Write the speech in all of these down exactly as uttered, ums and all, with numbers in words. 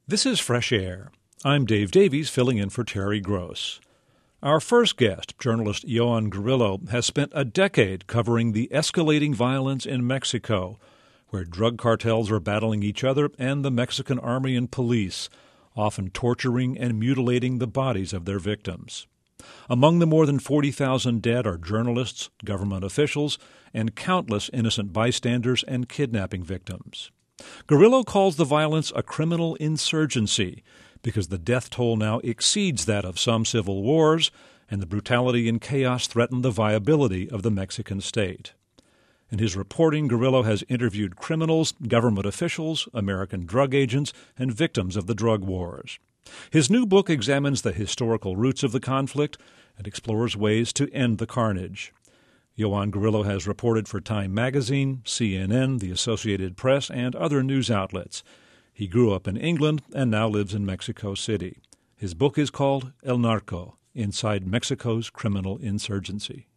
This is Fresh Air. I'm Dave Davies, filling in for Terry Gross. Our first guest, journalist Joan Guerrillo, has spent a decade covering the escalating violence in Mexico, where drug cartels are battling each other and the Mexican army and police, often torturing and mutilating the bodies of their victims. Among the more than forty thousand dead are journalists, government officials, and countless innocent bystanders and kidnapping victims. Guerrillo calls the violence a criminal insurgency because the death toll now exceeds that of some civil wars, and the brutality and chaos threaten the viability of the Mexican state. In his reporting, Guerrillo has interviewed criminals, government officials, American drug agents, and victims of the drug wars. His new book examines the historical roots of the conflict and explores ways to end the carnage. Joan Guerrillo has reported for Time Magazine, C N N, the Associated Press, and other news outlets. He grew up in England and now lives in Mexico City. His book is called El Narco, Inside Mexico's Criminal Insurgency.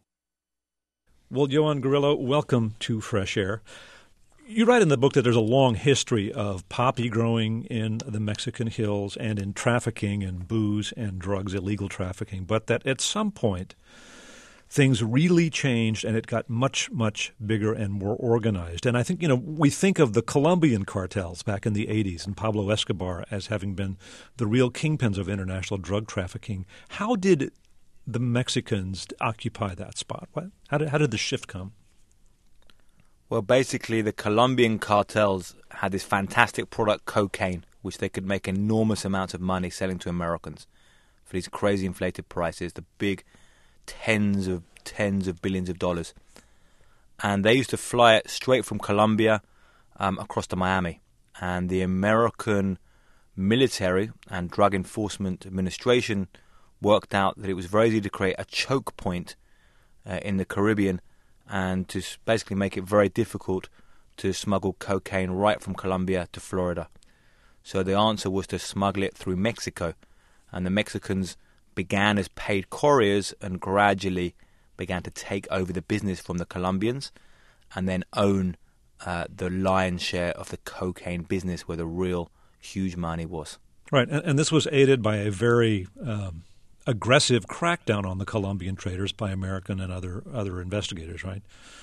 Well, Joan Guerrillo, welcome to Fresh Air. You write in the book that there's a long history of poppy growing in the Mexican hills and in trafficking in booze and drugs, illegal trafficking, but that at some point things really changed and it got much, much bigger and more organized. And I think, you know, we think of the Colombian cartels back in the eighties and Pablo Escobar as having been the real kingpins of international drug trafficking. How did the Mexicans occupy that spot? What, how did, how did the shift come? Well, basically, the Colombian cartels had this fantastic product, cocaine, which they could make enormous amounts of money selling to Americans for these crazy inflated prices, the big tens of tens of billions of dollars. And they used to fly it straight from Colombia um, across to Miami. And the American military and Drug Enforcement Administration worked out that it was very easy to create a choke point uh, in the Caribbean and to basically make it very difficult to smuggle cocaine right from Colombia to Florida. So the answer was to smuggle it through Mexico. And the Mexicans began as paid couriers and gradually began to take over the business from the Colombians and then own uh, the lion's share of the cocaine business where the real huge money was. Right, and, and this was aided by a very um, aggressive crackdown on the Colombian traders by American and other other investigators, right?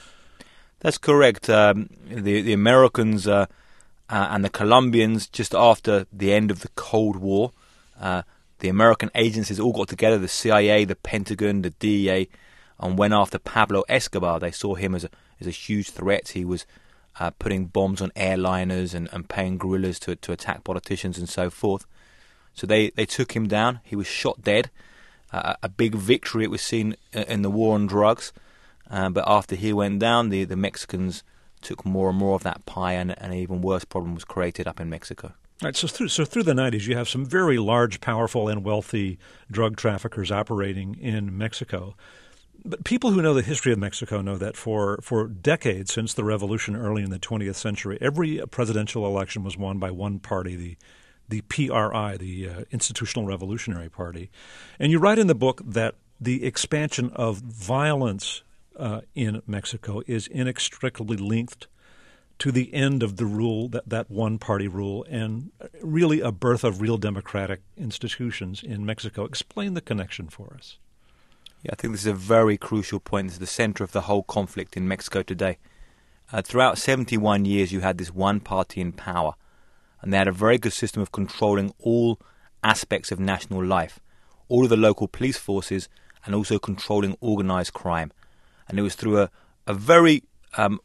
That's correct. Um, the, the Americans uh, uh, and the Colombians, just after the end of the Cold War, uh, the American agencies all got together, the C I A, the Pentagon, the D E A, and went after Pablo Escobar. They saw him as a, as a huge threat. He was uh, putting bombs on airliners and, and paying guerrillas to to attack politicians and so forth. So they, they took him down. He was shot dead. Uh, a big victory, it was seen in the war on drugs. Uh, but after he went down, the, the Mexicans took more and more of that pie, and, and an even worse problem was created up in Mexico. All right, so through so through the nineties, you have some very large, powerful, and wealthy drug traffickers operating in Mexico. But people who know the history of Mexico know that for, for decades since the revolution early in the twentieth century, every presidential election was won by one party, the the P R I, the uh, Institutional Revolutionary Party. And you write in the book that the expansion of violence uh, in Mexico is inextricably linked to the end of the rule, that, that one-party rule, and really a birth of real democratic institutions in Mexico. Explain the connection for us. Yeah, I think this is a very crucial point. This is the center of the whole conflict in Mexico today. Uh, throughout seventy-one years, you had this one party in power, and they had a very good system of controlling all aspects of national life, all of the local police forces, and also controlling organized crime. And it was through a, a very... Um,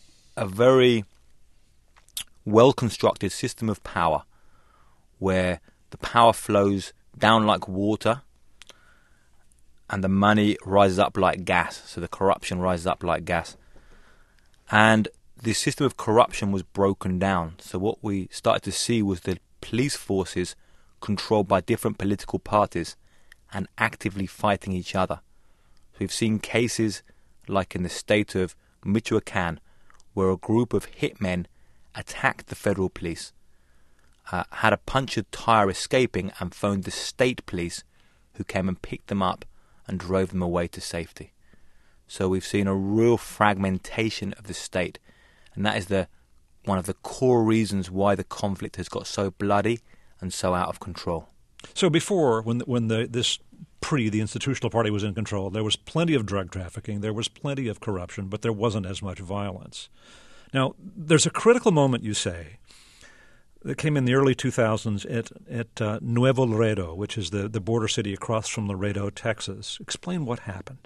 a very well-constructed system of power where the power flows down like water and the money rises up like gas, so the corruption rises up like gas. And this system of corruption was broken down. So what we started to see was the police forces controlled by different political parties and actively fighting each other. So we've seen cases like in the state of Michoacan, where a group of hitmen attacked the federal police, uh, had a punctured tire escaping, and phoned the state police, who came and picked them up and drove them away to safety. So we've seen a real fragmentation of the state, and that is the one of the core reasons why the conflict has got so bloody and so out of control. So before, when the, when the this pre the institutional party was in control, there was plenty of drug trafficking, there was plenty of corruption, but there wasn't as much violence. Now, there's a critical moment, you say, that came in the early two thousands at, at uh, Nuevo Laredo, which is the, the border city across from Laredo, Texas. Explain what happened.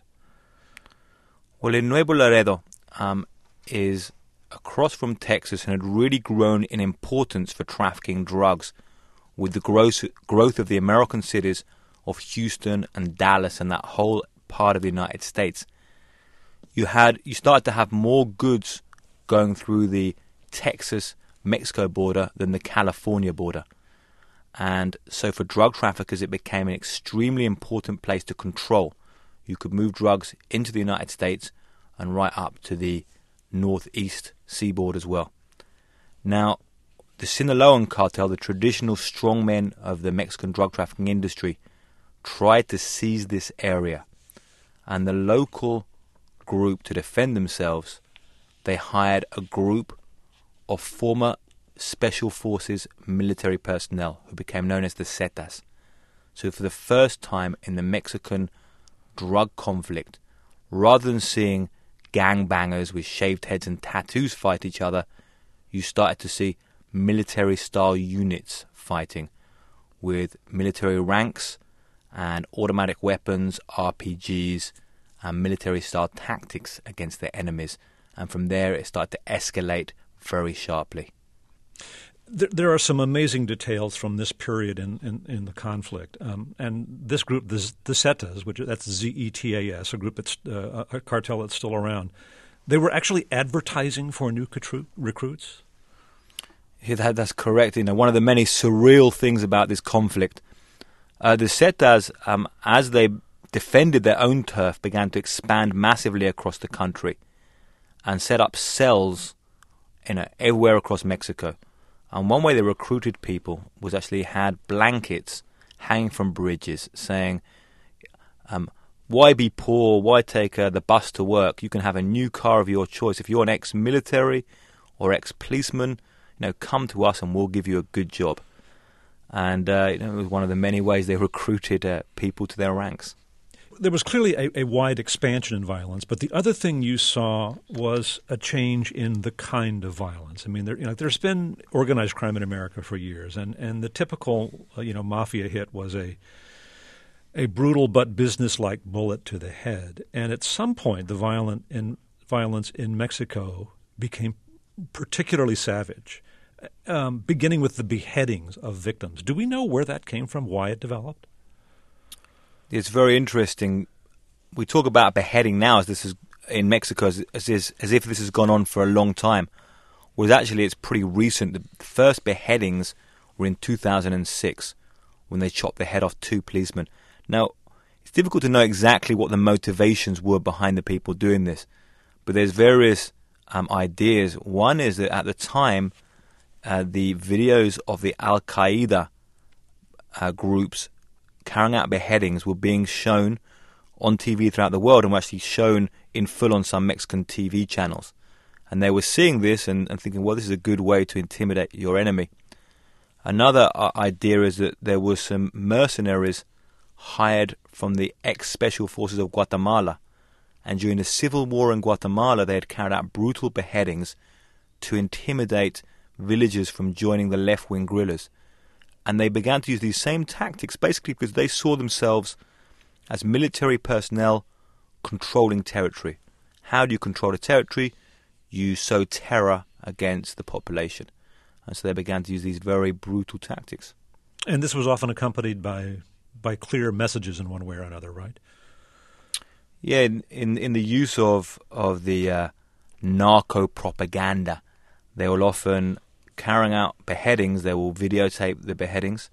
Well, in Nuevo Laredo um, is across from Texas and had really grown in importance for trafficking drugs with the growth, growth of the American cities of Houston and Dallas and that whole part of the United States. You had you started to have more goods going through the Texas-Mexico border than the California border. And so for drug traffickers, it became an extremely important place to control. You could move drugs into the United States and right up to the northeast seaboard as well. Now, the Sinaloan cartel, the traditional strongmen of the Mexican drug trafficking industry, tried to seize this area. And the local group, to defend themselves, they hired a group of former Special Forces military personnel who became known as the Zetas. So for the first time in the Mexican drug conflict, rather than seeing gangbangers with shaved heads and tattoos fight each other, you started to see military-style units fighting with military ranks and automatic weapons, R P Gs, and military-style tactics against their enemies. And from there, it started to escalate very sharply. There, there are some amazing details from this period in, in, in the conflict. Um, and this group, the, the Zetas, which that's Z E T A S, a group that's uh, a cartel that's still around, they were actually advertising for new recruit, recruits? Yeah, that, that's correct. You know, one of the many surreal things about this conflict, uh, the Zetas, um, as they defended their own turf, began to expand massively across the country and set up cells in a, everywhere across Mexico. And one way they recruited people was actually had blankets hanging from bridges saying, um, why be poor, why take uh, the bus to work? You can have a new car of your choice. If you're an ex-military or ex-policeman, you know, come to us and we'll give you a good job. And uh, you know, it was one of the many ways they recruited uh, people to their ranks. There was clearly a, a wide expansion in violence, but the other thing you saw was a change in the kind of violence. I mean, there, you know, there's been organized crime in America for years, and, and the typical, uh, you know, mafia hit was a a brutal but businesslike bullet to the head. And at some point, the violent in, violence in Mexico became particularly savage, um, beginning with the beheadings of victims. Do we know where that came from, why it developed? It's very interesting. We talk about beheading now as this is in Mexico as, as, as if this has gone on for a long time. Whereas actually it's pretty recent. The first beheadings were in two thousand six when they chopped the head off two policemen. Now, it's difficult to know exactly what the motivations were behind the people doing this. But there's various um, ideas. One is that at the time, uh, the videos of the Al-Qaeda uh, groups carrying out beheadings were being shown on T V throughout the world and were actually shown in full on some Mexican T V channels. And they were seeing this and, and thinking, well, this is a good way to intimidate your enemy. Another uh, idea is that there were some mercenaries hired from the ex-Special Forces of Guatemala. And during the civil war in Guatemala, they had carried out brutal beheadings to intimidate villagers from joining the left-wing guerrillas. And they began to use these same tactics basically because they saw themselves as military personnel controlling territory. How do you control a territory? You sow terror against the population. And so they began to use these very brutal tactics. And this was often accompanied by by clear messages in one way or another, right? Yeah, in, in, in the use of, of the uh, narco propaganda, they will often carrying out beheadings, they will videotape the beheadings,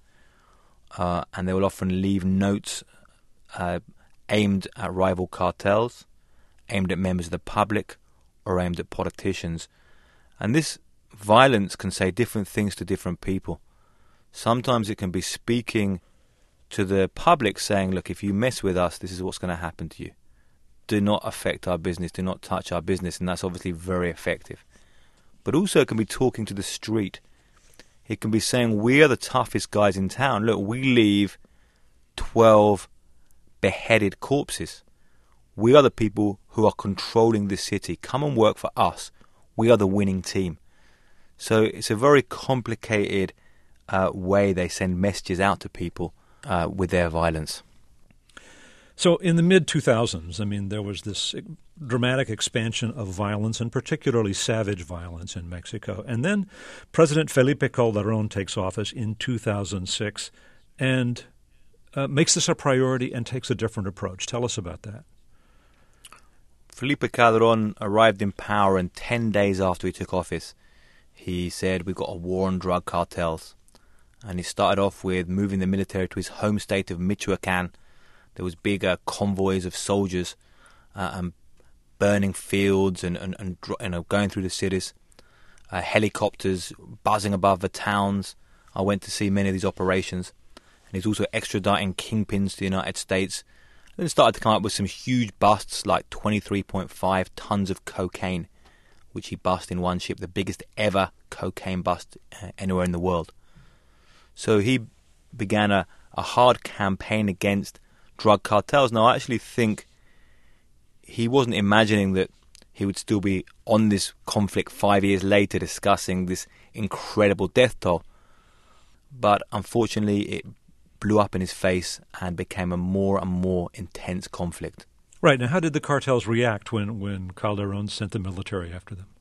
uh, and they will often leave notes uh, aimed at rival cartels, aimed at members of the public, or aimed at politicians. And this violence can say different things to different people. Sometimes it can be speaking to the public saying, look, if you mess with us, this is what's going to happen to you. Do not affect our business, do not touch our business, and that's obviously very effective. But also it can be talking to the street. He can be saying, we are the toughest guys in town. Look, we leave twelve beheaded corpses. We are the people who are controlling the city. Come and work for us. We are the winning team. So it's a very complicated uh, way they send messages out to people uh, with their violence. So in the mid two thousands, I mean, there was this dramatic expansion of violence, and particularly savage violence in Mexico. And then President Felipe Calderón takes office in two thousand six and uh, makes this a priority and takes a different approach. Tell us about that. Felipe Calderón arrived in power, and ten days after he took office, he said, we've got a war on drug cartels. And he started off with moving the military to his home state of Michoacán. There was bigger convoys of soldiers uh, and burning fields and, and, and you know, going through the cities. Uh, helicopters buzzing above the towns. I went to see many of these operations. And he's also extraditing kingpins to the United States. And then started to come up with some huge busts, like twenty-three point five tons of cocaine, which he bust in one ship, the biggest ever cocaine bust uh, anywhere in the world. So he began a, a hard campaign against drug cartels. Now, I actually think he wasn't imagining that he would still be on this conflict five years later discussing this incredible death toll. But unfortunately, it blew up in his face and became a more and more intense conflict. Right. Now, how did the cartels react when, when Calderón sent the military after them?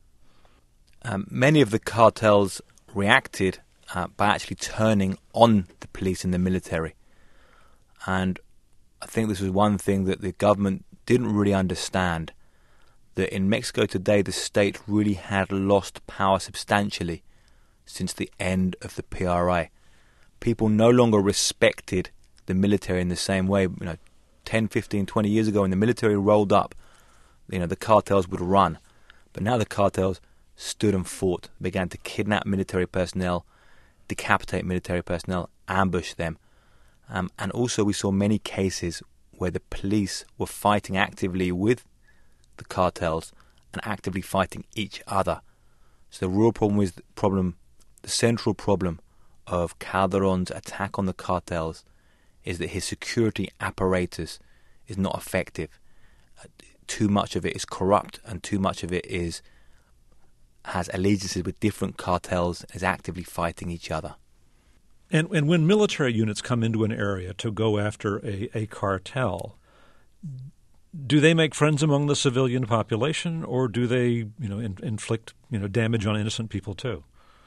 Um, many of the cartels reacted uh, by actually turning on the police and the military. And I think this was one thing that the government didn't really understand, that in Mexico today the state really had lost power substantially since the end of the P R I. People no longer respected the military in the same way. You know, ten, fifteen, twenty years ago when the military rolled up, you know, the cartels would run. But now the cartels stood and fought, began to kidnap military personnel, decapitate military personnel, ambush them. Um, and also we saw many cases where the police were fighting actively with the cartels and actively fighting each other. So the real problem is the problem, the central problem of Calderón's attack on the cartels is that his security apparatus is not effective. Uh, too much of it is corrupt, and too much of it is has allegiances with different cartels, is actively fighting each other. And, and when military units come into an area to go after a, a cartel, do they make friends among the civilian population, or do they, you know, in, inflict, you know, damage on innocent people too?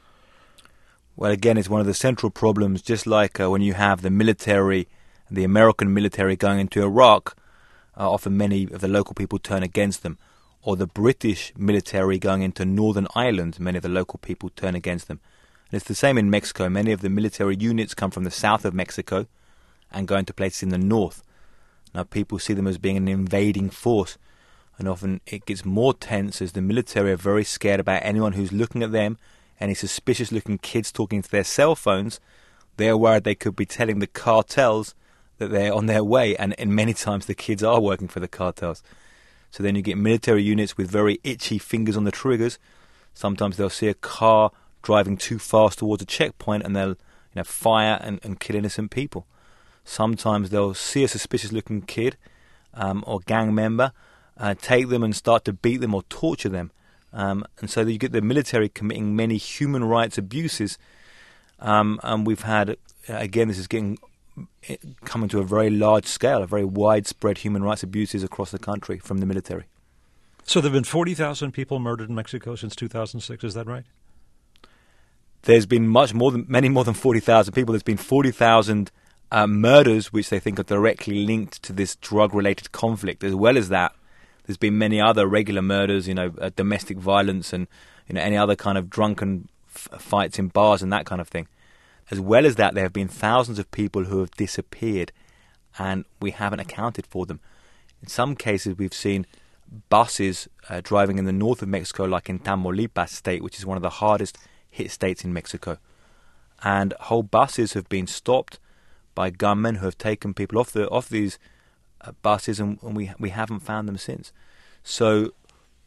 Well, again, it's one of the central problems, just like uh, when you have the military, the American military going into Iraq, uh, often many of the local people turn against them. Or the British military going into Northern Ireland, many of the local people turn against them. And it's the same in Mexico. Many of the military units come from the south of Mexico and go into places in the north. Now, people see them as being an invading force, and often it gets more tense as the military are very scared about anyone who's looking at them. Any suspicious-looking kids talking to their cell phones, they're worried they could be telling the cartels that they're on their way, and, and many times the kids are working for the cartels. So then you get military units with very itchy fingers on the triggers. Sometimes they'll see a car driving too fast towards a checkpoint and they'll, you know, fire and, and kill innocent people. Sometimes they'll see a suspicious-looking kid um, or gang member, uh, take them and start to beat them or torture them. Um, and so you get the military committing many human rights abuses. Um, and we've had, again, this is getting coming to a very large scale, a very widespread human rights abuses across the country from the military. So there have been forty thousand people murdered in Mexico since two thousand six, is that right? There's been much more than, many more than forty thousand people. There's been forty thousand uh, murders, which they think are directly linked to this drug-related conflict. As well as that, there's been many other regular murders, you know, uh, domestic violence and, you know, any other kind of drunken f- fights in bars and that kind of thing. As well as that, there have been thousands of people who have disappeared and we haven't accounted for them. In some cases, we've seen buses uh, driving in the north of Mexico, like in Tamaulipas state, which is one of the hardest hit states in Mexico. And whole buses have been stopped by gunmen who have taken people off the off these uh, buses, and, and we we haven't found them since. So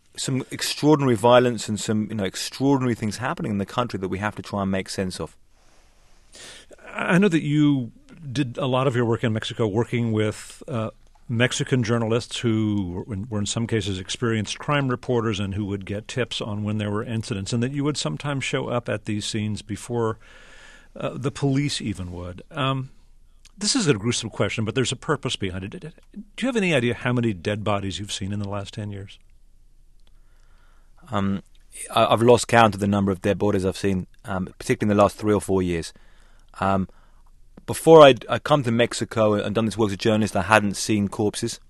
some extraordinary violence and some you know extraordinary things happening in the country that we have to try and make sense of. I know that you did a lot of your work in Mexico working with uh, Mexican journalists who were in some cases experienced crime reporters and who would get tips on when there were incidents, and that you would sometimes show up at these scenes before uh, the police even would. Um, this is a gruesome question, but there's a purpose behind it. Do you have any idea how many dead bodies you've seen in the last ten years? Um, I've lost count of the number of dead bodies I've seen, um, particularly in the last three or four years. Um, before I'd, I'd come to Mexico and done this work as a journalist, I hadn't seen corpses.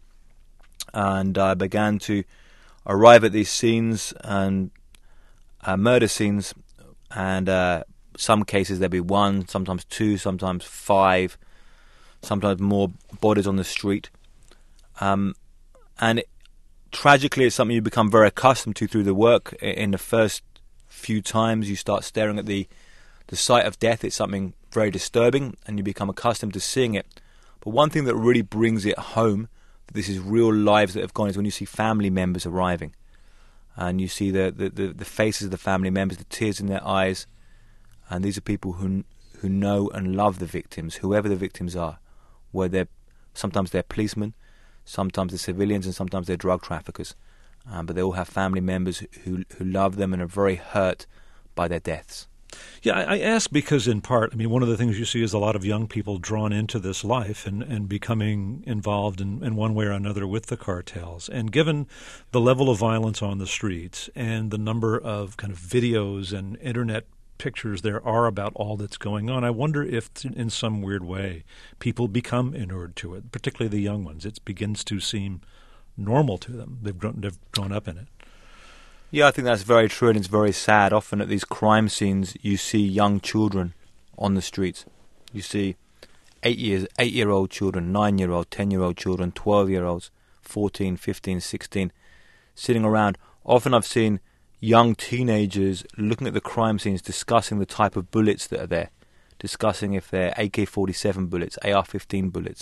And I began to arrive at these scenes and uh, murder scenes. And uh, some cases there'd be one, sometimes two, sometimes five, sometimes more bodies on the street. Um, and it, tragically, it's something you become very accustomed to through the work. In the first few times you start staring at the, the sight of death, it's something very disturbing, and you become accustomed to seeing it. But one thing that really brings it home, that this is real lives that have gone, is when you see family members arriving. And you see the, the, the, the faces of the family members, the tears in their eyes. And these are people who who know and love the victims, whoever the victims are. Where they're, sometimes they're policemen, sometimes they're civilians, and sometimes they're drug traffickers. Um, but they all have family members who who love them and are very hurt by their deaths. Yeah, I, I ask because in part, I mean, one of the things you see is a lot of young people drawn into this life and, and becoming involved in, in one way or another with the cartels. And given the level of violence on the streets and the number of kind of videos and internet pictures there are about all that's going on, I wonder if in some weird way people become inured to it, particularly the young ones. It begins to seem normal to them. They've grown, they've grown up in it. Yeah, I think that's very true, and it's very sad. Often at these crime scenes, you see young children on the streets. You see eight years, eight-year-old children, nine-year-old, ten-year-old children, twelve-year-olds, fourteen, fifteen, sixteen, sitting around. Often I've seen young teenagers looking at the crime scenes, discussing the type of bullets that are there, discussing if they're A K forty-seven bullets, A R fifteen bullets.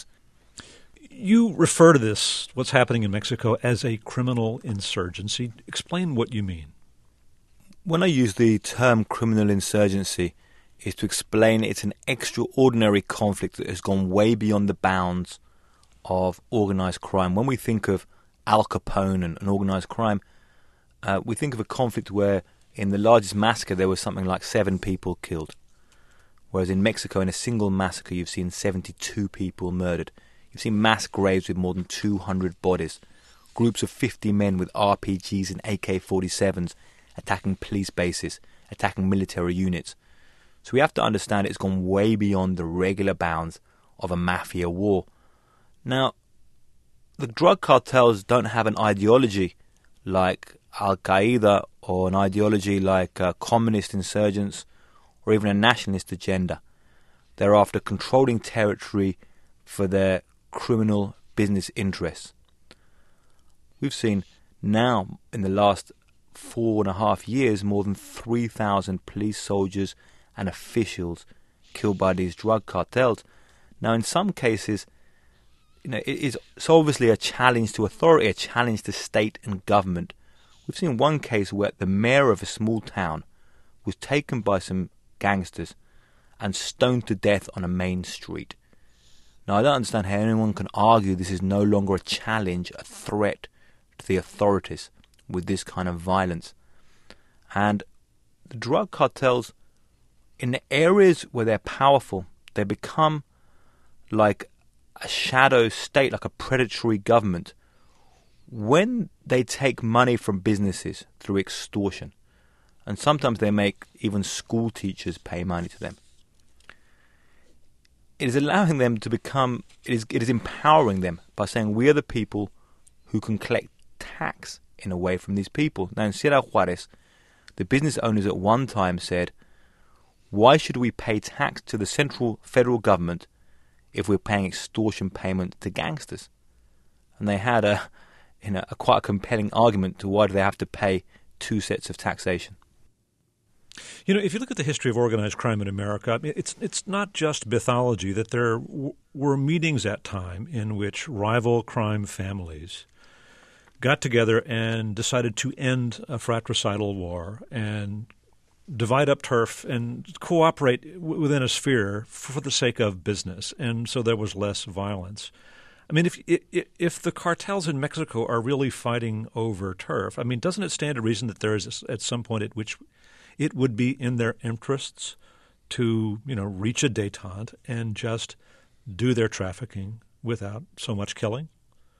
You refer to this, what's happening in Mexico, as a criminal insurgency. Explain what you mean. When I use the term criminal insurgency, is to explain it's an extraordinary conflict that has gone way beyond the bounds of organized crime. When we think of Al Capone and, and organized crime, uh, we think of a conflict where in the largest massacre there was something like seven people killed. Whereas in Mexico, in a single massacre, you've seen seventy-two people murdered. You've seen mass graves with more than two hundred bodies. Groups of fifty men with R P Gs and A K forty-sevens attacking police bases, attacking military units. So we have to understand it's gone way beyond the regular bounds of a mafia war. Now, the drug cartels don't have an ideology like Al-Qaeda or an ideology like uh, communist insurgents or even a nationalist agenda. They're after controlling territory for their criminal business interests. We've seen now, in the last four and a half years, more than three thousand police soldiers and officials killed by these drug cartels. Now, in some cases, you know, it is so obviously a challenge to authority, a challenge to state and government. We've seen one case where the mayor of a small town was taken by some gangsters and stoned to death on a main street. Now, I don't understand how anyone can argue this is no longer a challenge, a threat to the authorities with this kind of violence. And the drug cartels, in the areas where they're powerful, they become like a shadow state, like a predatory government. When they take money from businesses through extortion, and sometimes they make even school teachers pay money to them, it is allowing them to become, it is, it is empowering them by saying we are the people who can collect tax in a way from these people. Now in Sierra Juarez, the business owners at one time said, why should we pay tax to the central federal government if we're paying extortion payment to gangsters? And they had a, you know, a quite a compelling argument to why do they have to pay two sets of taxation. You know, if you look at the history of organized crime in America, it's it's not just mythology that there w- were meetings at time in which rival crime families got together and decided to end a fratricidal war and divide up turf and cooperate w- within a sphere for the sake of business, and so there was less violence. I mean, if if the cartels in Mexico are really fighting over turf, I mean, doesn't it stand to reason that there is at some point at which it would be in their interests to, you know, reach a détente and just do their trafficking without so much killing?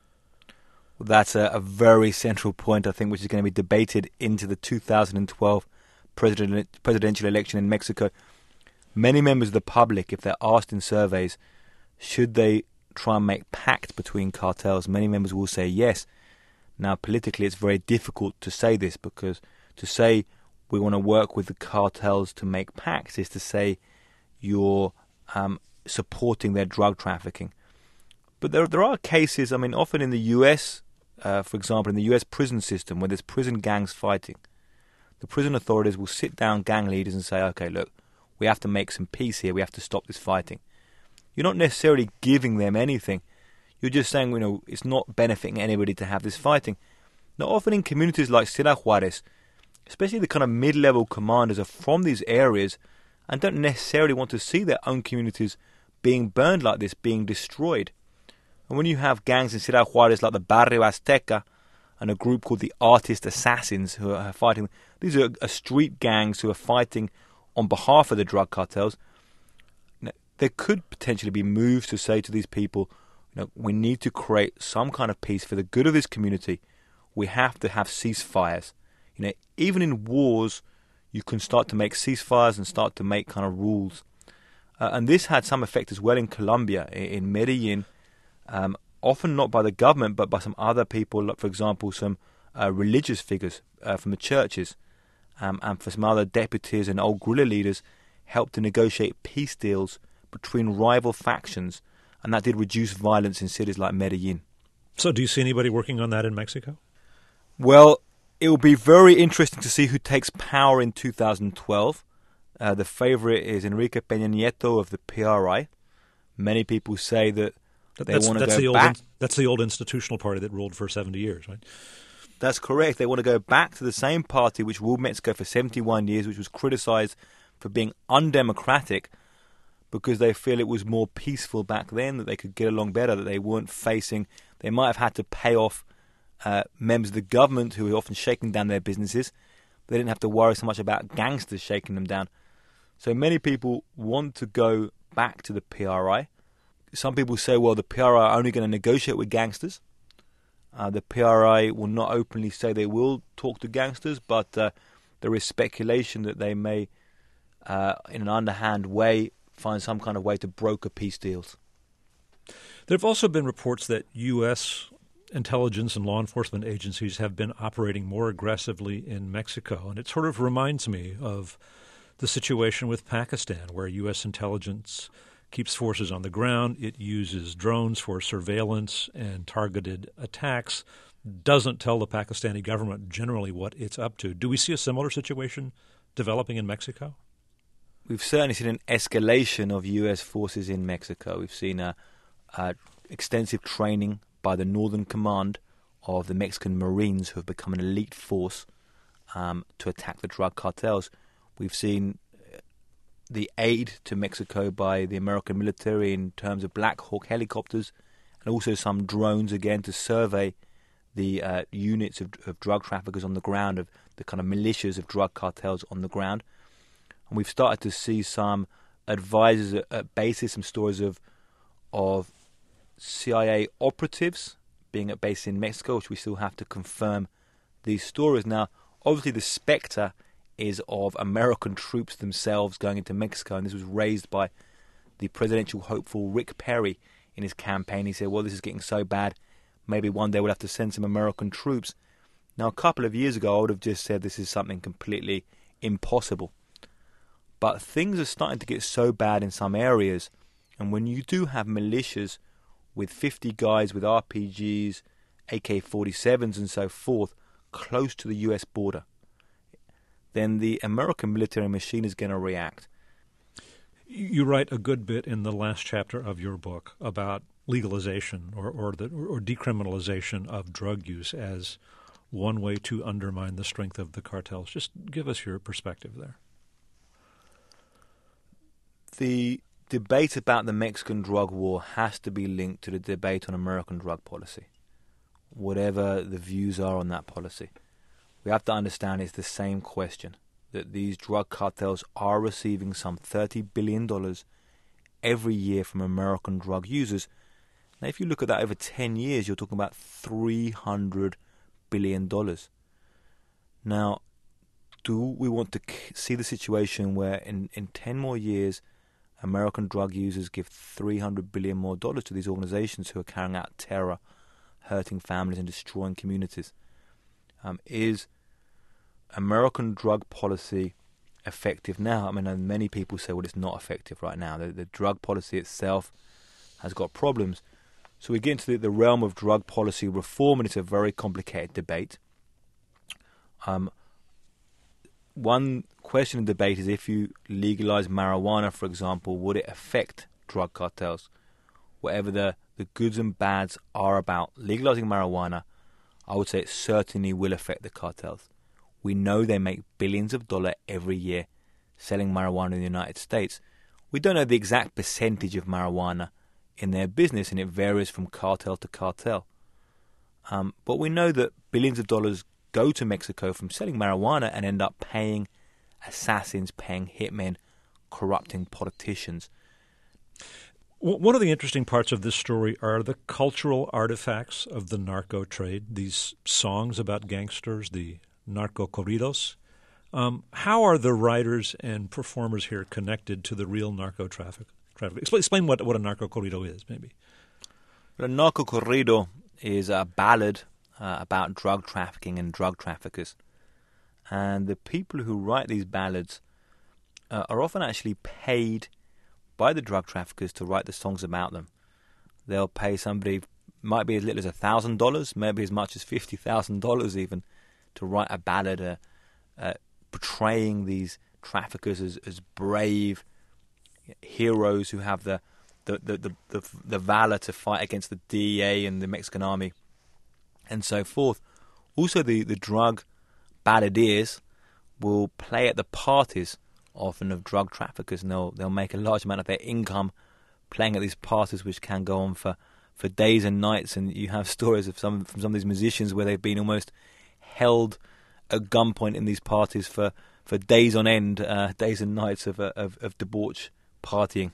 Well, that's a, a very central point, I think, which is going to be debated into the two thousand twelve president, presidential election in Mexico. Many members of the public, if they're asked in surveys, should they try and make pact between cartels, many members will say yes. Now, politically, it's very difficult to say this, because to say we want to work with the cartels to make pacts is to say you're um, supporting their drug trafficking. But there, there are cases, I mean, often in the U S, uh, for example, in the U S prison system, where there's prison gangs fighting, the prison authorities will sit down gang leaders and say, okay, look, we have to make some peace here, we have to stop this fighting. You're not necessarily giving them anything. You're just saying, you know, it's not benefiting anybody to have this fighting. Now, often in communities like Ciudad Juarez, especially the kind of mid-level commanders are from these areas and don't necessarily want to see their own communities being burned like this, being destroyed. And when you have gangs in Ciudad Juarez like the Barrio Azteca and a group called the Artist Assassins who are fighting, these are, are street gangs who are fighting on behalf of the drug cartels. There could potentially be moves to say to these people, you know, we need to create some kind of peace for the good of this community. We have to have ceasefires. You know, even in wars, you can start to make ceasefires and start to make kind of rules. Uh, and this had some effect as well in Colombia, in, in Medellin, um, often not by the government, but by some other people, like, for example, some uh, religious figures uh, from the churches, um, and for some other deputies and old guerrilla leaders helped to negotiate peace deals between rival factions, and that did reduce violence in cities like Medellin. So do you see anybody working on that in Mexico? Well, it will be very interesting to see who takes power in two thousand twelve. Uh, the favorite is Enrique Peña Nieto of the P R I. Many people say that they that's, want to that's go the back. Old, that's the old institutional party that ruled for seventy years, right? That's correct. They want to go back to the same party which ruled Mexico for seventy-one years, which was criticized for being undemocratic, because they feel it was more peaceful back then, that they could get along better, that they weren't facing, they might have had to pay off uh, members of the government who were often shaking down their businesses. They didn't have to worry so much about gangsters shaking them down. So many people want to go back to the P R I. Some people say, well, the P R I are only going to negotiate with gangsters. Uh, the P R I will not openly say they will talk to gangsters, but uh, there is speculation that they may, uh, in an underhand way, find some kind of way to broker peace deals. There have also been reports that U S intelligence and law enforcement agencies have been operating more aggressively in Mexico, and it sort of reminds me of the situation with Pakistan, where U S intelligence keeps forces on the ground. It uses drones for surveillance and targeted attacks, doesn't tell the Pakistani government generally what it's up to. Do we see a similar situation developing in Mexico? We've certainly seen an escalation of U S forces in Mexico. We've seen a, a extensive training by the Northern Command of the Mexican Marines, who have become an elite force um, to attack the drug cartels. We've seen the aid to Mexico by the American military in terms of Black Hawk helicopters, and also some drones, again, to survey the uh, units of, of drug traffickers on the ground, of the kind of militias of drug cartels on the ground. And we've started to see some advisors at, at bases, some stories of of C I A operatives being at base in Mexico, which we still have to confirm these stories. Now, obviously the spectre is of American troops themselves going into Mexico, and this was raised by the presidential hopeful Rick Perry in his campaign. He said, well, this is getting so bad, maybe one day we'll have to send some American troops. Now, a couple of years ago, I would have just said this is something completely impossible. But things are starting to get so bad in some areas, and when you do have militias with fifty guys with R P Gs, A K forty-sevens and so forth close to the U S border, then the American military machine is going to react. You write a good bit in the last chapter of your book about legalization or or, the, or decriminalization of drug use as one way to undermine the strength of the cartels. Just give us your perspective there. The debate about the Mexican drug war has to be linked to the debate on American drug policy, whatever the views are on that policy. We have to understand it's the same question, that these drug cartels are receiving some thirty billion dollars every year from American drug users. Now, if you look at that over ten years, you're talking about three hundred billion dollars. Now, do we want to see the situation where in, in ten more years, American drug users give three hundred billion dollars more dollars to these organizations who are carrying out terror, hurting families and destroying communities? Um, is American drug policy effective now? I mean, many people say, well, it's not effective right now. The, the drug policy itself has got problems. So we get into the, the realm of drug policy reform, and it's a very complicated debate. Um, one question in debate is, if you legalize marijuana, for example, would it affect drug cartels? Whatever the, the goods and bads are about legalizing marijuana, I would say it certainly will affect the cartels. We know they make billions of dollars every year selling marijuana in the United States. We don't know the exact percentage of marijuana in their business, and it varies from cartel to cartel. Um, but we know that billions of dollars go to Mexico from selling marijuana and end up paying assassins, paying hitmen, corrupting politicians. One of the interesting parts of this story are the cultural artifacts of the narco trade, these songs about gangsters, the narco corridos. Um, how are the writers and performers here connected to the real narco traffic? traffic? Explain, explain what, what a narco corrido is, maybe. A narco corrido is a ballad uh, about drug trafficking and drug traffickers. And the people who write these ballads uh, are often actually paid by the drug traffickers to write the songs about them. They'll pay somebody, might be as little as one thousand dollars, maybe as much as fifty thousand dollars even, to write a ballad uh, uh, portraying these traffickers as, as brave heroes who have the the, the, the, the the valor to fight against the D E A and the Mexican army and so forth. Also, the, the drug balladeers will play at the parties often of drug traffickers, and they'll, they'll make a large amount of their income playing at these parties, which can go on for, for days and nights. And you have stories of some from some of these musicians where they've been almost held at gunpoint in these parties for, for days on end, uh, days and nights of, uh, of of debauch partying.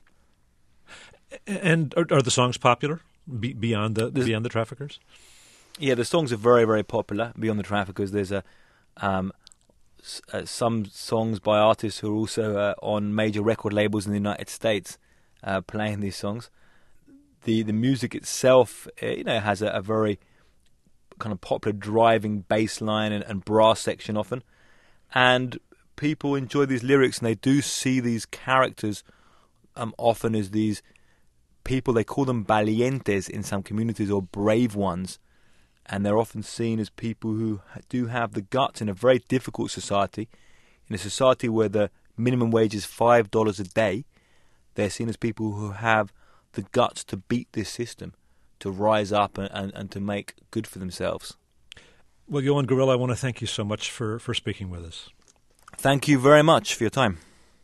And are, are the songs popular be, beyond the There's, beyond the traffickers? Yeah, the songs are very, very popular beyond the traffickers. There's a um, s- uh, some songs by artists who are also uh, on major record labels in the United States uh, playing these songs. The the music itself, uh, you know, has a, a very kind of popular driving bass line and, and brass section often, and people enjoy these lyrics, and they do see these characters um, often as these people. They call them valientes in some communities, or brave ones, and they're often seen as people who do have the guts in a very difficult society, in a society where the minimum wage is five dollars a day. They're seen as people who have the guts to beat this system, to rise up and, and, and to make good for themselves. Well, Johan Guerrillo, I want to thank you so much for, for speaking with us. Thank you very much for your time.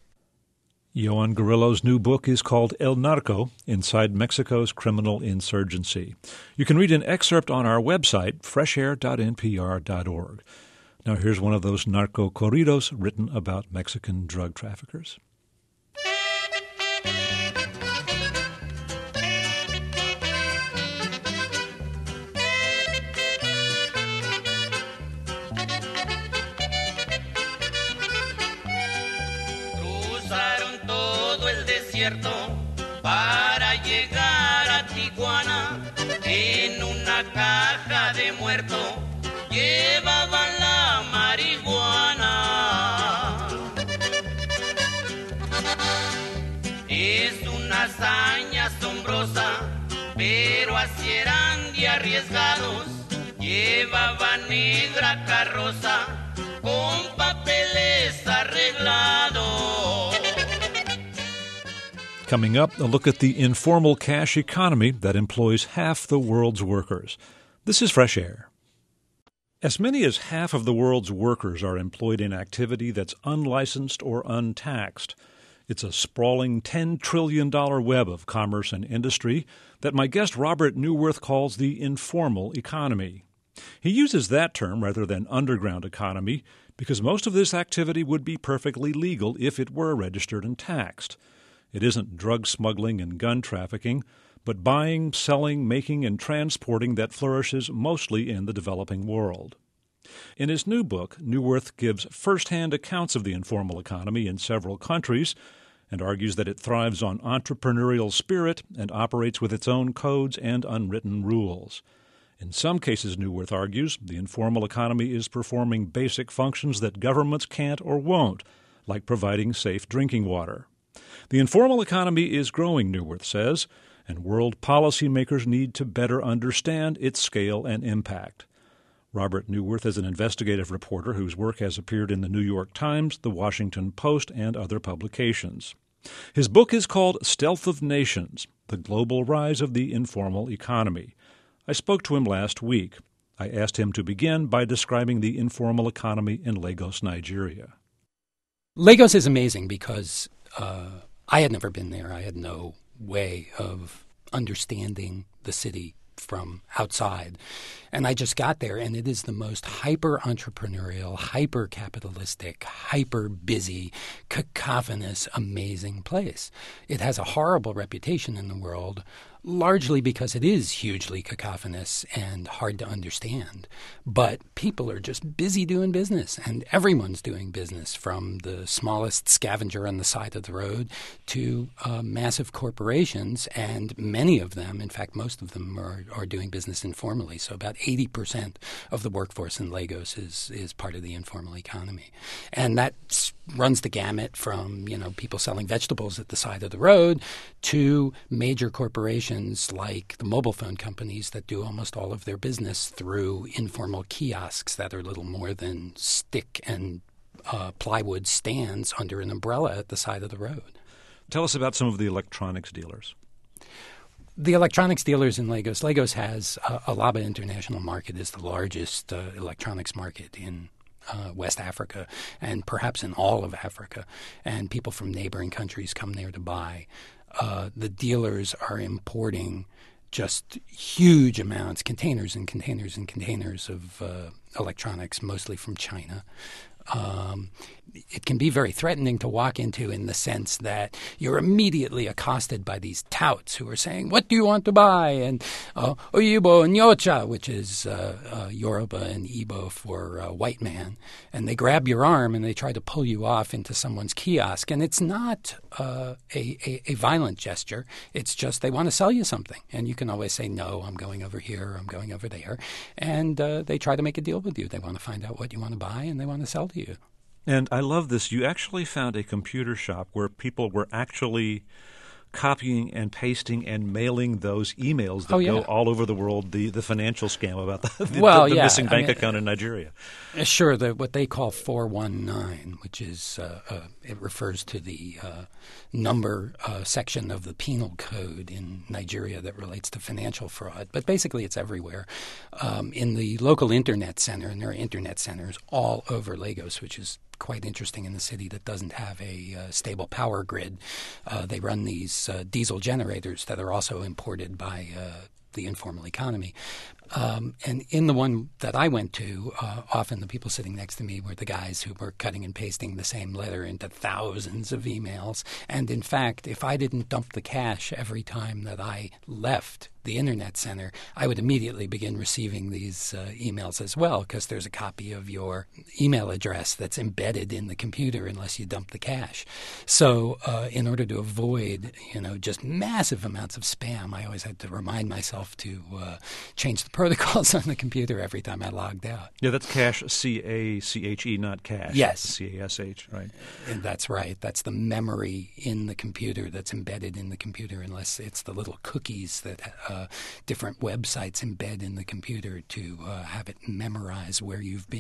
Johan Guerrillo's new book is called El Narco, Inside Mexico's Criminal Insurgency. You can read an excerpt on our website, fresh air dot n p r dot org. Now here's one of those narco corridos written about Mexican drug traffickers. Para llegar a Tijuana, en una caja de muerto llevaban la marihuana. Es una hazaña asombrosa, pero así eran de arriesgados. Llevaban negra carroza con papeles arreglados. Coming up, a look at the informal cash economy that employs half the world's workers. This is Fresh Air. As many as half of the world's workers are employed in activity that's unlicensed or untaxed. It's a sprawling ten trillion dollars web of commerce and industry that my guest Robert Neuwirth calls the informal economy. He uses that term rather than underground economy because most of this activity would be perfectly legal if it were registered and taxed. It isn't drug smuggling and gun trafficking, but buying, selling, making, and transporting that flourishes mostly in the developing world. In his new book, Neuwirth gives first-hand accounts of the informal economy in several countries and argues that it thrives on entrepreneurial spirit and operates with its own codes and unwritten rules. In some cases, Neuwirth argues, the informal economy is performing basic functions that governments can't or won't, like providing safe drinking water. The informal economy is growing, Neuwirth says, and world policymakers need to better understand its scale and impact. Robert Neuwirth is an investigative reporter whose work has appeared in the New York Times, the Washington Post, and other publications. His book is called Stealth of Nations, The Global Rise of the Informal Economy. I spoke to him last week. I asked him to begin by describing the informal economy in Lagos, Nigeria. Lagos is amazing because uh, I had never been there. I had no way of understanding the city from outside. And I just got there, and it is the most hyper-entrepreneurial, hyper-capitalistic, hyper-busy, cacophonous, amazing place. It has a horrible reputation in the world, largely because it is hugely cacophonous and hard to understand. But people are just busy doing business, and everyone's doing business, from the smallest scavenger on the side of the road to uh, massive corporations, and many of them, in fact, most of them are, are doing business informally. So about eighty percent of the workforce in Lagos is, is part of the informal economy. And that runs the gamut from, you know, people selling vegetables at the side of the road to major corporations like the mobile phone companies that do almost all of their business through informal kiosks that are little more than stick and uh, plywood stands under an umbrella at the side of the road. Tell us about some of the electronics dealers. The electronics dealers in Lagos, Lagos has uh, Alaba International Market is the largest uh, electronics market in Uh, West Africa and perhaps in all of Africa, and people from neighboring countries come there to buy. Uh, the dealers are importing just huge amounts, containers and containers and containers of uh, electronics, mostly from China. Um, it can be very threatening to walk into, in the sense that you're immediately accosted by these touts who are saying, "What do you want to buy?" And uh, Oyibo Nyocha, which is uh, uh, Yoruba and Igbo for uh, white man. And they grab your arm and they try to pull you off into someone's kiosk. And it's not uh, a, a, a violent gesture. It's just they want to sell you something. And you can always say, "No, I'm going over here, I'm going over there." And uh, they try to make a deal with you. They want to find out what you want to buy, and they want to sell to you. And I love this. You actually found a computer shop where people were actually copying and pasting and mailing those emails that oh, yeah. go all over the world, the, the financial scam about the, the, well, the, the yeah. missing bank I mean, account in Nigeria. Sure, the, what they call four one nine, which is uh, uh, it refers to the uh, number uh, section of the penal code in Nigeria that relates to financial fraud. But basically it's everywhere. Um, in the local internet center, and there are internet centers all over Lagos, which is quite interesting in the city that doesn't have a uh, stable power grid. Uh, they run these uh, diesel generators that are also imported by uh, the informal economy. Um, and in the one that I went to, uh, often the people sitting next to me were the guys who were cutting and pasting the same letter into thousands of emails. And in fact, if I didn't dump the cash every time that I left the internet center, I would immediately begin receiving these uh, emails as well, because there's a copy of your email address that's embedded in the computer unless you dump the cash. So uh, in order to avoid, you know, just massive amounts of spam, I always had to remind myself to uh, change the protocols on the computer every time I logged out. Yeah, that's cache, C A C H E, not cache. Yes. C A S H, right. And that's right. That's the memory in the computer that's embedded in the computer, unless it's the little cookies that uh, different websites embed in the computer to uh, have it memorize where you've been.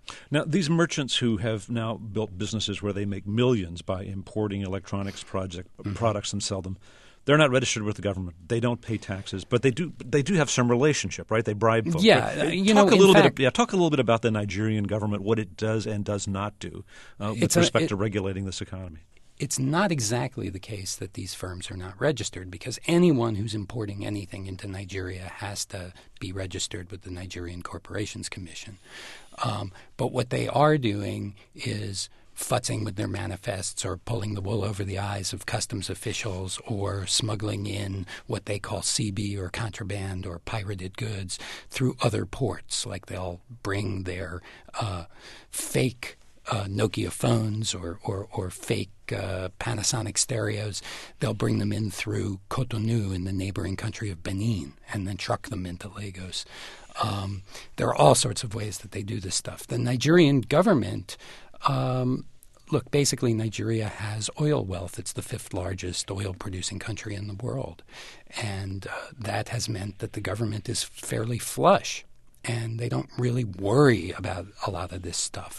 Now, these merchants who have now built businesses where they make millions by importing electronics project mm-hmm. products and sell them, they're not registered with the government. They don't pay taxes, but they do. They do have some relationship, right? They bribe folks. Yeah, right? you talk know, a little fact, bit. Yeah, talk a little bit about the Nigerian government, what it does and does not do uh, with respect a, it, to regulating this economy. It's not exactly the case that these firms are not registered, because anyone who's importing anything into Nigeria has to be registered with the Nigerian Corporations Commission. Um, but what they are doing is futzing with their manifests or pulling the wool over the eyes of customs officials or smuggling in what they call C B or contraband or pirated goods through other ports. Like they'll bring their uh, fake uh, Nokia phones or, or, or fake uh, Panasonic stereos. They'll bring them in through Cotonou in the neighboring country of Benin and then truck them into Lagos. Um, there are all sorts of ways that they do this stuff. The Nigerian government Um, look, basically Nigeria has oil wealth. It's the fifth largest oil-producing country in the world. And uh, that has meant that the government is fairly flush, and they don't really worry about a lot of this stuff.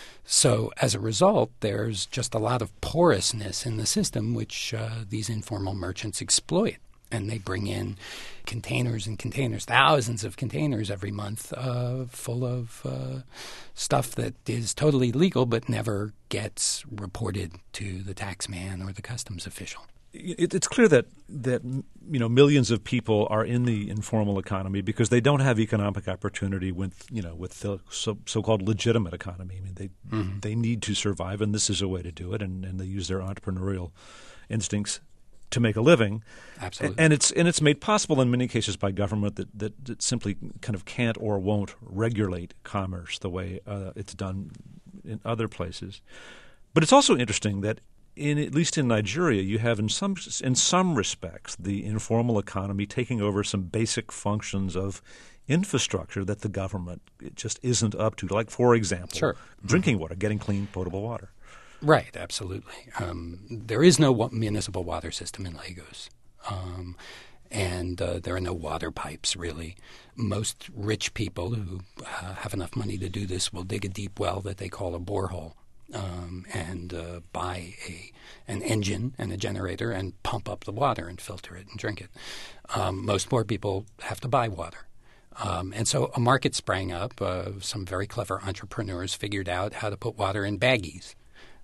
So as a result, there's just a lot of porousness in the system, which uh, these informal merchants exploit. And they bring in containers and containers, thousands of containers every month uh, full of uh, stuff that is totally legal but never gets reported to the tax man or the customs official. It, it's clear that, that you know millions of people are in the informal economy because they don't have economic opportunity with you know with the so, so-called legitimate economy. I mean, they mm-hmm. they need to survive, and this is a way to do it, and, and they use their entrepreneurial instincts to make a living. Absolutely. And it's and it's made possible in many cases by government that, that, that simply kind of can't or won't regulate commerce the way uh, it's done in other places. But it's also interesting that in at least in Nigeria, you have in some in some respects the informal economy taking over some basic functions of infrastructure that the government just isn't up to. Like, for example, sure. drinking water, getting clean, potable water. Right, absolutely. Um, there is no wa- municipal water system in Lagos, um, and uh, there are no water pipes, really. Most rich people who uh, have enough money to do this will dig a deep well that they call a borehole um, and uh, buy a an engine and a generator and pump up the water and filter it and drink it. Um, most poor people have to buy water. Um, and so a market sprang up. Uh, some very clever entrepreneurs figured out how to put water in baggies.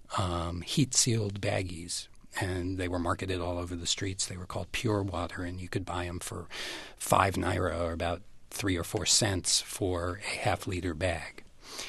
Um, heat-sealed baggies, and they were marketed all over the streets. They were called pure water, and you could buy them for five naira, or about three or four cents for a half-liter bag.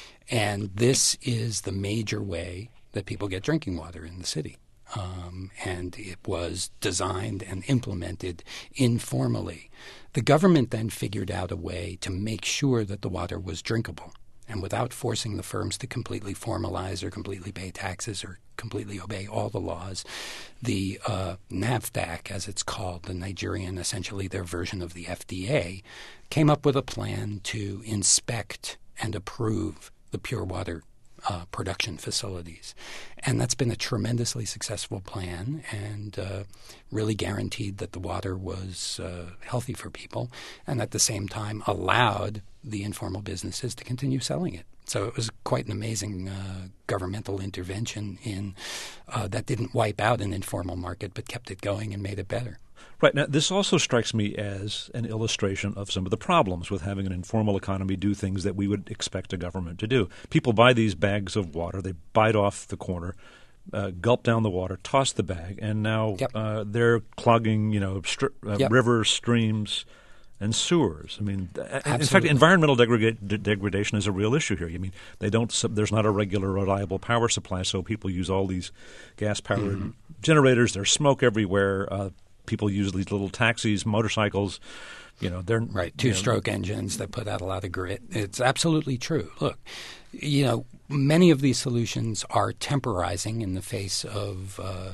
And this is the major way that people get drinking water in the city. Um, and it was designed and implemented informally. The government then figured out a way to make sure that the water was drinkable. And without forcing the firms to completely formalize or completely pay taxes or completely obey all the laws, the uh, NAFDAC, as it's called, the Nigerian, essentially their version of the F D A, came up with a plan to inspect and approve the pure water uh, production facilities. And that's been a tremendously successful plan and uh, really guaranteed that the water was uh, healthy for people and at the same time allowed the informal businesses to continue selling it. So it was quite an amazing uh, governmental intervention in uh, that didn't wipe out an informal market but kept it going and made it better. Right. Now, this also strikes me as an illustration of some of the problems with having an informal economy do things that we would expect a government to do. People buy these bags of water, they bite off the corner, uh, gulp down the water, toss the bag, and now yep. uh, they're clogging, you know, stri- uh, yep. rivers, streams, and sewers. I mean, Absolutely. in fact, environmental degrada- de- degradation is a real issue here. I mean, they don't. There's not a regular, reliable power supply, so people use all these gas-powered mm-hmm. generators. There's smoke everywhere. Uh, people use these little taxis, motorcycles. You know, they're right. Two-stroke you know, engines that put out a lot of grit. It's absolutely true. Look, you know, many of these solutions are temporizing in the face of uh,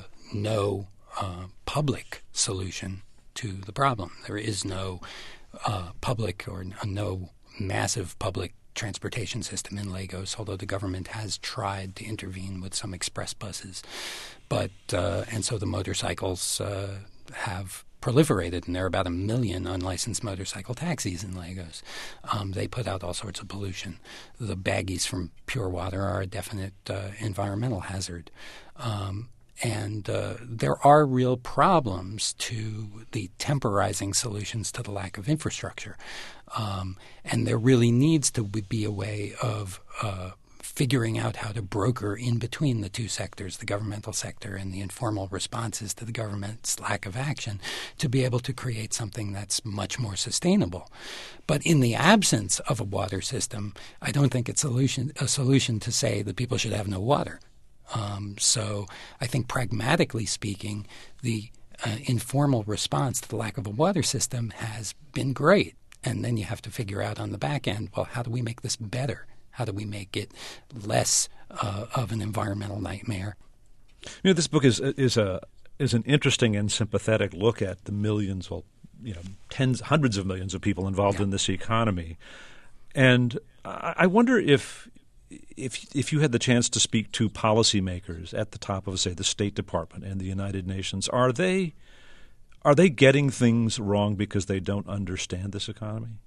no uh, public solution to the problem. There is no uh, public or n- no massive public transportation system in Lagos, although the government has tried to intervene with some express buses. But uh, and so the motorcycles uh, have proliferated, and there are about a million unlicensed motorcycle taxis in Lagos. Um, they put out all sorts of pollution. The baggies from Pure Water are a definite uh, environmental hazard. Um, and uh, there are real problems to the temporizing solutions to the lack of infrastructure. Um, and there really needs to be a way of uh, figuring out how to broker in between the two sectors, the governmental sector and the informal responses to the government's lack of action, to be able to create something that's much more sustainable. But in the absence of a water system, I don't think it's solution, a solution to say that people should have no water. Um, so I think pragmatically speaking, the uh, informal response to the lack of a water system has been great. And then you have to figure out on the back end, well, how do we make this better? How do we make it less uh, of an environmental nightmare? You know, this book is is a is an interesting and sympathetic look at the millions, well, you know, tens, hundreds of millions of people involved yeah. in this economy, and I, I wonder if if if you had the chance to speak to policymakers at the top of, say, the State Department and the United Nations, are they are they getting things wrong because they don't understand this economy?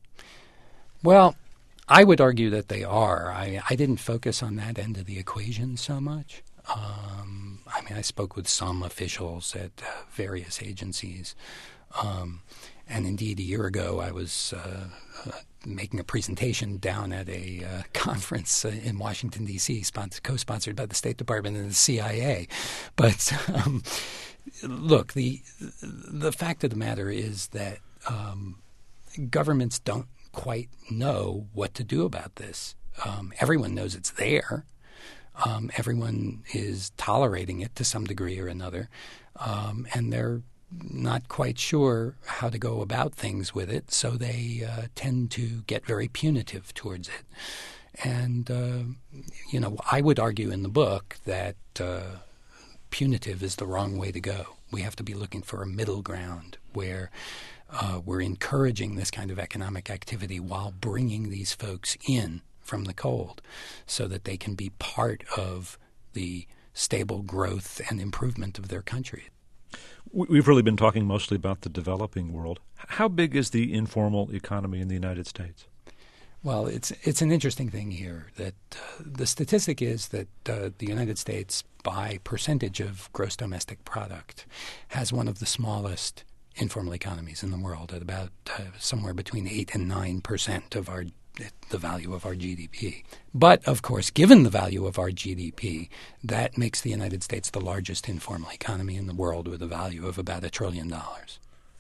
Well, I would argue that they are. I, I didn't focus on that end of the equation so much. Um, I mean, I spoke with some officials at uh, various agencies. Um, and indeed, a year ago, I was uh, uh, making a presentation down at a uh, conference uh, in Washington, D C, sponsor, co-sponsored by the State Department and the C I A. But um, look, the the fact of the matter is that um, governments don't quite know what to do about this. Um, everyone knows it's there. Um, everyone is tolerating it to some degree or another, um, and they're not quite sure how to go about things with it, so they uh, tend to get very punitive towards it. And, uh, you know, I would argue in the book that uh, punitive is the wrong way to go. We have to be looking for a middle ground where Uh, we're encouraging this kind of economic activity while bringing these folks in from the cold so that they can be part of the stable growth and improvement of their country. We've really been talking mostly about the developing world. How big is the informal economy in the United States? Well, it's it's an interesting thing here that uh, the statistic is that uh, the United States, by percentage of gross domestic product, has one of the smallest informal economies in the world at about uh, somewhere between eight and nine percent of our the value of our G D P. But, of course, given the value of our G D P, that makes the United States the largest informal economy in the world with a value of about a trillion dollars.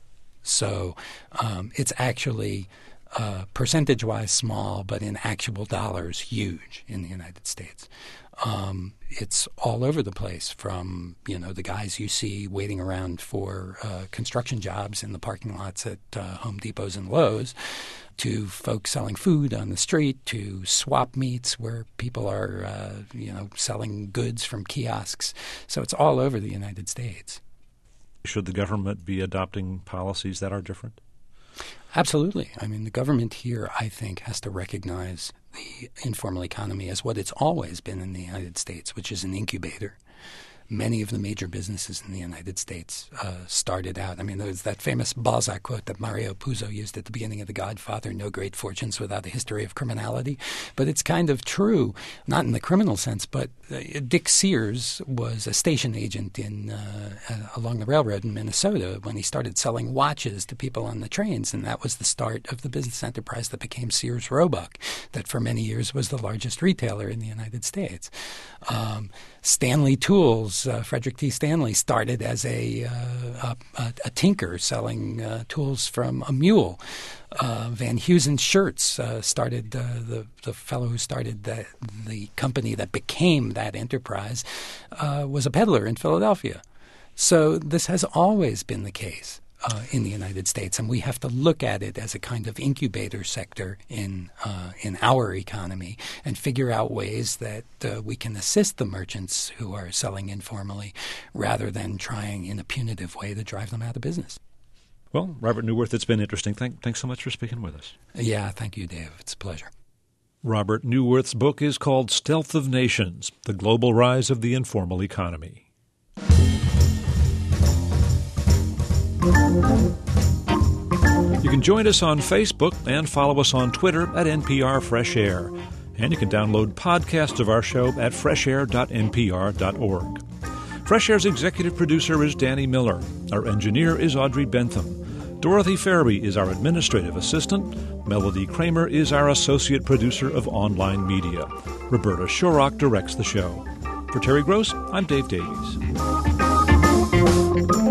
So um, it's actually uh, percentage-wise small, but in actual dollars huge in the United States. Um, it's all over the place, from, you know, the guys you see waiting around for uh, construction jobs in the parking lots at uh, Home Depots and Lowe's, to folks selling food on the street, to swap meets where people are, uh, you know, selling goods from kiosks. So it's all over the United States. Should the government be adopting policies that are different? Absolutely. I mean, the government here, I think, has to recognize the informal economy as what it's always been in the United States, which is an incubator. Many of the major businesses in the United States uh, started out. I mean, there's that famous Balzac quote that Mario Puzo used at the beginning of The Godfather, "No great fortunes without a history of criminality." But it's kind of true, not in the criminal sense, but uh, Dick Sears was a station agent in uh, uh, along the railroad in Minnesota when he started selling watches to people on the trains, and that was the start of the business enterprise that became Sears Roebuck, that for many years was the largest retailer in the United States. Um, Stanley Tools, uh, Frederick T. Stanley, started as a, uh, a, a tinker selling uh, tools from a mule. Uh, Van Heusen Shirts uh, started, uh, the, the fellow who started the, the company that became that enterprise uh, was a peddler in Philadelphia. So this has always been the case uh, in the United States, and we have to look at it as a kind of incubator sector in uh, in our economy and figure out ways that uh, we can assist the merchants who are selling informally rather than trying in a punitive way to drive them out of business. Well, Robert Neuwirth, it's been interesting. Thank, thanks so much for speaking with us. Yeah, thank you, Dave. It's a pleasure. Robert Neuwirth's book is called Stealth of Nations, The Global Rise of the Informal Economy. You can join us on Facebook and follow us on Twitter at N P R Fresh Air. And you can download podcasts of our show at fresh air dot n p r dot org. Fresh Air's executive producer is Danny Miller. Our engineer is Audrey Bentham. Dorothy Fairby is our administrative assistant. Melody Kramer is our associate producer of online media. Roberta Shorrock directs the show. For Terry Gross, I'm Dave Davies.